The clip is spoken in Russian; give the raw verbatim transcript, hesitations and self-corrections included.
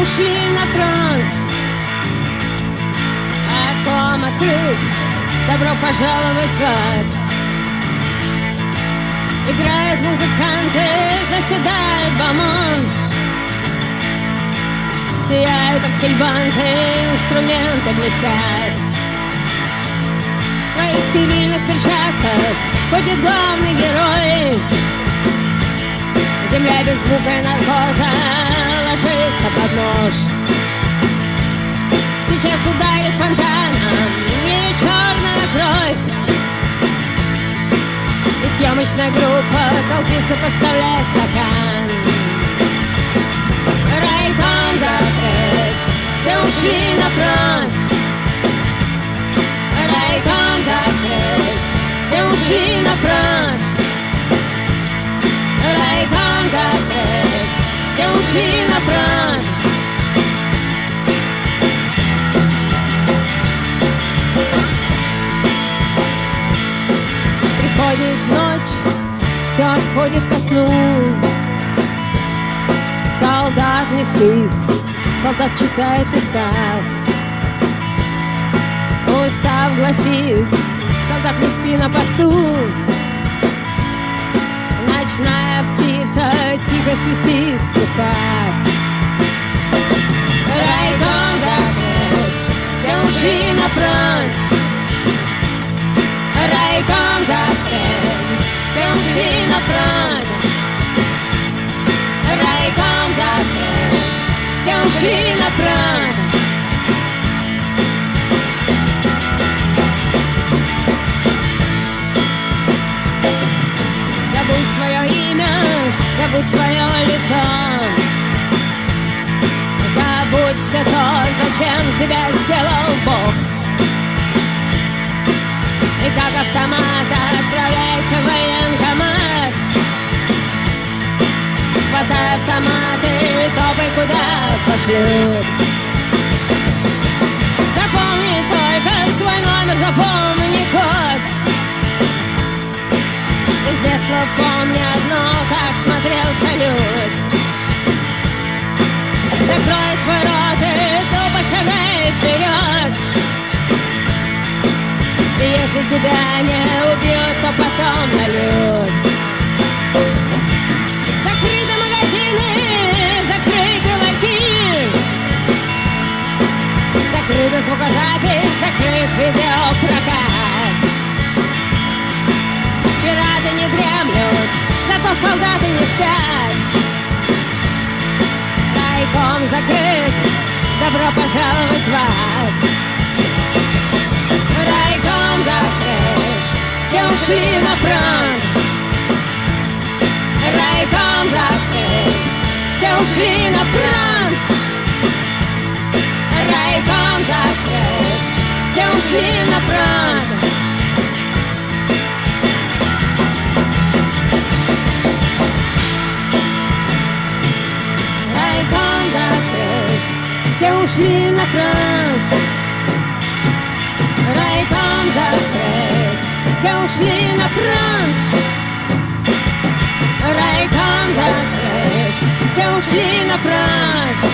ушли на фронт. Райком открыт, добро пожаловать в ад. Играют музыканты, заседает бомонд. Сияют аксельбанты, инструменты блестят. В своих стерильных перчатках ходит главный герой. Земля без звука и наркоза ложится под нож. Сейчас ударит фонтаном не черная кровь. И съемочная группа толпится, подставляя стакан. Райком закрыт, все ушли на фронт. Райком закрыт, все ушли на фронт. Райком закрыт, все ушли на фронт. Приходит ночь, все отходит ко сну. Солдат не спит, солдат читает устав. Устав гласит: солдат, не спи на посту. Ночная птица тихо свистит в кустах. Райком закрыт, все ушли на фронт. Райком закрыт, все ушли на фронт. Райком закрыт, все ушли на фронт. Забудь свое имя, забудь свое лицо. Забудь все то, зачем тебя сделал Бог. И как автомат отправляйся в военкомат. Хватай автомат и топай, куда пошлют. Запомни только свой номер, запомни код. И с детства помни одно, как смотрел салют. Закрой свой рот и тупо шагай вперед. И если тебя не убьют, то потом нальют. Закрыты магазины, закрыты ларьки, закрыта звукозапись, закрыт видеопрокат. Пираты не дремлют, зато солдаты не спят. Райком закрыт, добро пожаловать в ад. Райком закрыт, все ушли на фронт. Райком закрыт, все ушли на фронт. Райком закрыт, все ушли на фронт. Райком закрыт, все ушли на фронт. Райком закрыт, все ушли на фронт. Райком закрыт, все ушли на фронт.